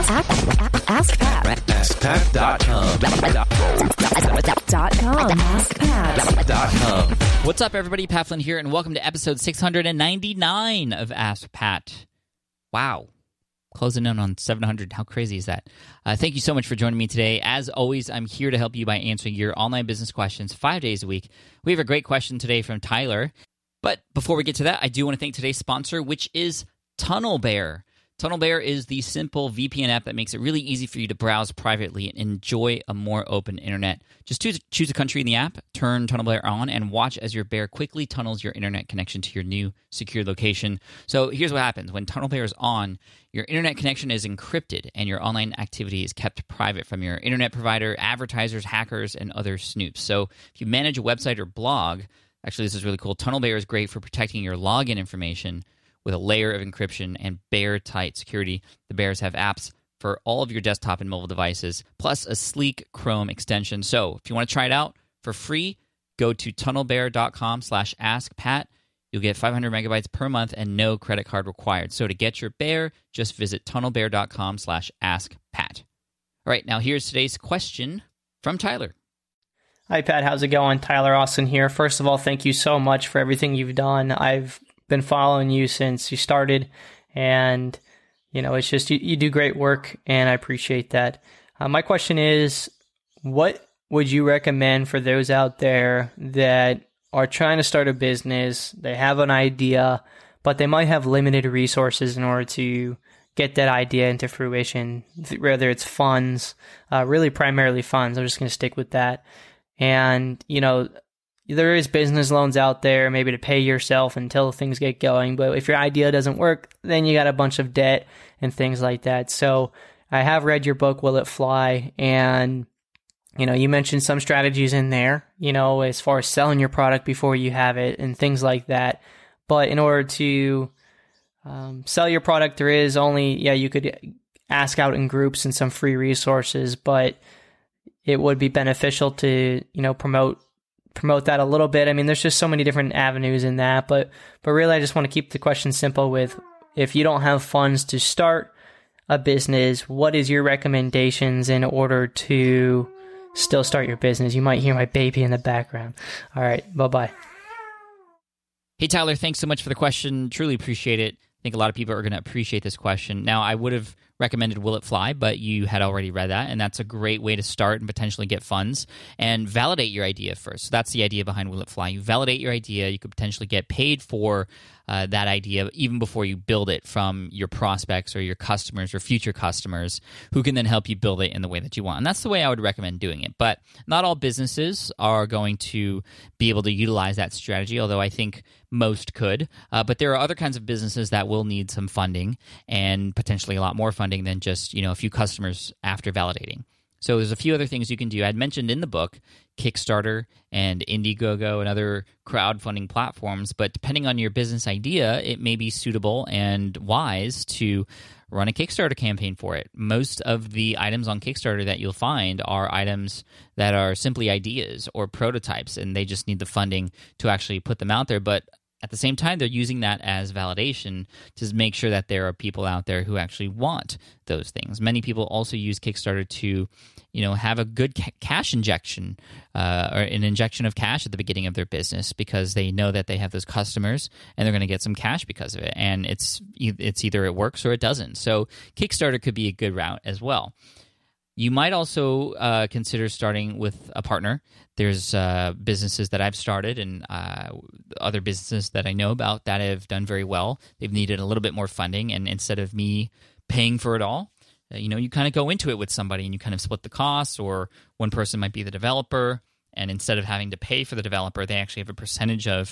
AskPat.com. AskPat.com. What's up, everybody? Pat Flynn here, and welcome to episode 699 of Ask Pat. Wow. Closing in on 700. How crazy is that? Thank you so much for joining me today. As always, I'm here to help you by answering your online business questions 5 days a week. We have a great question today from Tyler. But before we get to that, I do want to thank today's sponsor, which is TunnelBear. TunnelBear is the simple VPN app that makes it really easy for you to browse privately and enjoy a more open internet. Just choose a country in the app, turn TunnelBear on, and watch as your bear quickly tunnels your internet connection to your new secure location. So here's what happens. When TunnelBear is on, your internet connection is encrypted and your online activity is kept private from your internet provider, advertisers, hackers, and other snoops. So if you manage a website or blog, actually this is really cool, TunnelBear is great for protecting your login information with a layer of encryption and bear-tight security. The Bears have apps for all of your desktop and mobile devices, plus a sleek Chrome extension. So if you want to try it out for free, go to tunnelbear.com/askpat. You'll get 500 megabytes per month and no credit card required. So to get your bear, just visit tunnelbear.com/askpat. All right, now here's today's question from Tyler. Hi, Pat. How's it going? Tyler Austin here. First of all, thank you so much for everything you've done. I've been following you since you started, and it's just you do great work, and I appreciate that. My question is, what would you recommend for those out there that are trying to start a business? They have an idea, but they might have limited resources in order to get that idea into fruition, whether it's funds, really primarily funds. I'm just going to stick with that. And there is business loans out there, maybe to pay yourself until things get going. But if your idea doesn't work, then you got a bunch of debt and things like that. So I have read your book, Will It Fly? And, you mentioned some strategies in there, as far as selling your product before you have it and things like that. But in order to sell your product, there is only, you could ask out in groups and some free resources, but it would be beneficial to, promote that a little bit. I mean, there's just so many different avenues in that, but really I just want to keep the question simple with, if you don't have funds to start a business, what is your recommendations in order to still start your business? You might hear my baby in the background. All right, bye-bye. Hey, Tyler, thanks so much for the question. Truly appreciate it. I think a lot of people are going to appreciate this question. Now, I would have recommended Will It Fly, but you had already read that, and that's a great way to start and potentially get funds and validate your idea first. So that's the idea behind Will It Fly. You validate your idea. You could potentially get paid for that idea even before you build it from your prospects or your customers or future customers who can then help you build it in the way that you want. And that's the way I would recommend doing it. But not all businesses are going to be able to utilize that strategy, although I think most could. But there are other kinds of businesses that will need some funding and potentially a lot more funding than just a few customers after validating. So there's a few other things you can do. I'd mentioned in the book Kickstarter and Indiegogo and other crowdfunding platforms, but depending on your business idea, it may be suitable and wise to run a Kickstarter campaign for it. Most of the items on Kickstarter that you'll find are items that are simply ideas or prototypes, and they just need the funding to actually put them out there. But at the same time, they're using that as validation to make sure that there are people out there who actually want those things. Many people also use Kickstarter to, have a good cash injection or an injection of cash at the beginning of their business because they know that they have those customers and they're going to get some cash because of it. And it's either it works or it doesn't. So Kickstarter could be a good route as well. You might also consider starting with a partner. There's businesses that I've started and other businesses that I know about that have done very well. They've needed a little bit more funding, and instead of me paying for it all, you kind of go into it with somebody and you kind of split the costs, or one person might be the developer, and instead of having to pay for the developer, they actually have a percentage of,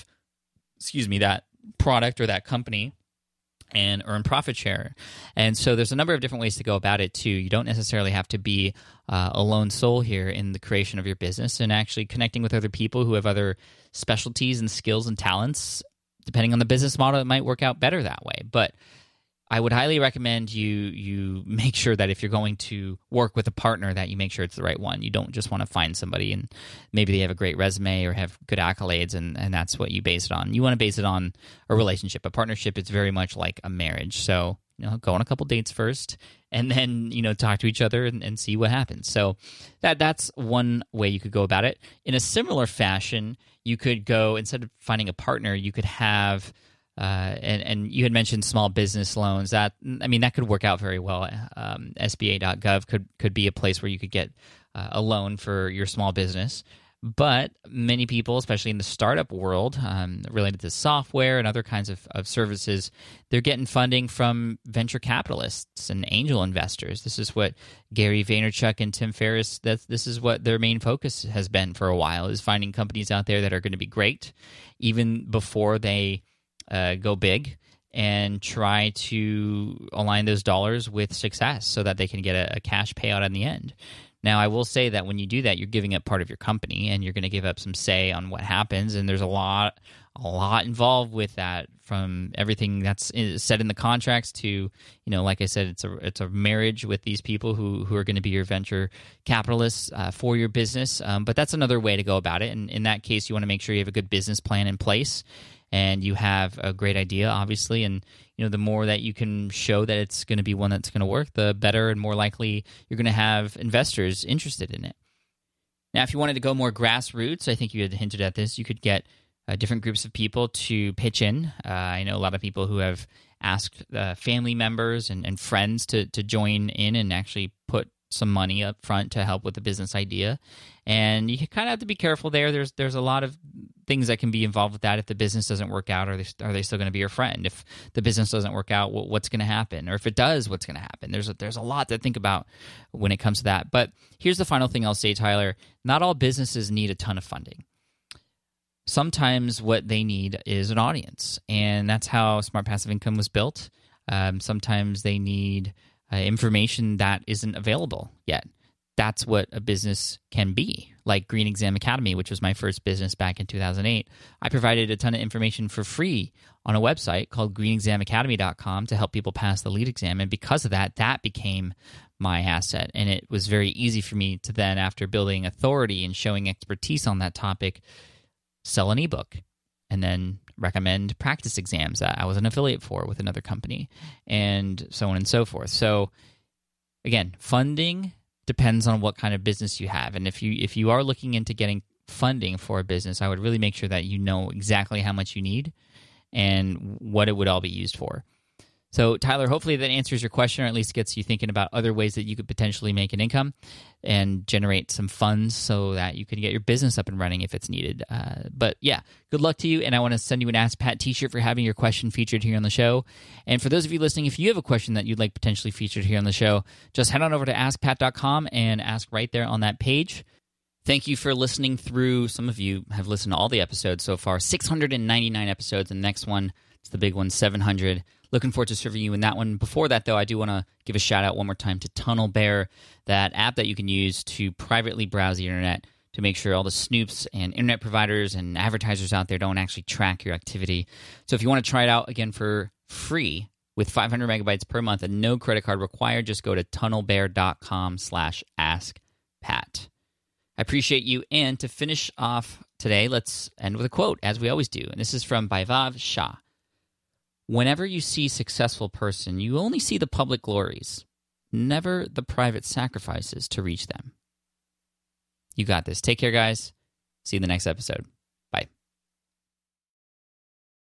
that product or that company and earn profit share. And so there's a number of different ways to go about it too. You don't necessarily have to be a lone soul here in the creation of your business, and actually connecting with other people who have other specialties and skills and talents. Depending on the business model, it might work out better that way. But I would highly recommend you make sure that if you're going to work with a partner, that you make sure it's the right one. You don't just want to find somebody and maybe they have a great resume or have good accolades and that's what you base it on. You want to base it on a relationship. A partnership is very much like a marriage. So go on a couple dates first, and then talk to each other and see what happens. So that's one way you could go about it. In a similar fashion, you could go, instead of finding a partner, you could have and you had mentioned small business loans. That could work out very well. SBA.gov could be a place where you could get a loan for your small business. But many people, especially in the startup world, related to software and other kinds of services, they're getting funding from venture capitalists and angel investors. This is what Gary Vaynerchuk and Tim Ferriss, this is what their main focus has been for a while, is finding companies out there that are going to be great, even before they go big, and try to align those dollars with success so that they can get a cash payout in the end. Now, I will say that when you do that, you're giving up part of your company, and you're going to give up some say on what happens. And there's a lot involved with that, from everything that's said in the contracts to, like I said, it's a marriage with these people who are going to be your venture capitalists for your business. But that's another way to go about it. And in that case, you want to make sure you have a good business plan in place, and you have a great idea, obviously. And the more that you can show that it's going to be one that's going to work, the better and more likely you're going to have investors interested in it. Now, if you wanted to go more grassroots, I think you had hinted at this, you could get different groups of people to pitch in. I know a lot of people who have asked family members and friends to join in and actually put some money up front to help with the business idea. And you kind of have to be careful there. There's a lot of things that can be involved with that. If the business doesn't work out, are they still going to be your friend? If the business doesn't work out, what's going to happen? Or if it does, what's going to happen? There's a lot to think about when it comes to that. But here's the final thing I'll say, Tyler. Not all businesses need a ton of funding. Sometimes what they need is an audience, and that's how Smart Passive Income was built. Sometimes they need information that isn't available yet. That's what a business can be. Like Green Exam Academy, which was my first business back in 2008. I provided a ton of information for free on a website called greenexamacademy.com to help people pass the LEED exam. And because of that became my asset. And it was very easy for me to then, after building authority and showing expertise on that topic, sell an ebook and then recommend practice exams that I was an affiliate for with another company, and so on and so forth. So again, funding depends on what kind of business you have. And if you are looking into getting funding for a business, I would really make sure that you know exactly how much you need and what it would all be used for. So, Tyler, hopefully that answers your question, or at least gets you thinking about other ways that you could potentially make an income and generate some funds so that you can get your business up and running if it's needed. But yeah, good luck to you, and I want to send you an Ask Pat t-shirt for having your question featured here on the show. And for those of you listening, if you have a question that you'd like potentially featured here on the show, just head on over to askpat.com and ask right there on that page. Thank you for listening through. Some of you have listened to all the episodes so far, 699 episodes, and the next one, it's the big one, 700. Looking forward to serving you in that one. Before that, though, I do want to give a shout-out one more time to TunnelBear, that app that you can use to privately browse the internet to make sure all the snoops and internet providers and advertisers out there don't actually track your activity. So if you want to try it out, again, for free with 500 megabytes per month and no credit card required, just go to tunnelbear.com/askpat. I appreciate you. And to finish off today, let's end with a quote, as we always do. And this is from Vaibhav Shah. Whenever you see a successful person, you only see the public glories, never the private sacrifices to reach them. You got this. Take care, guys. See you in the next episode.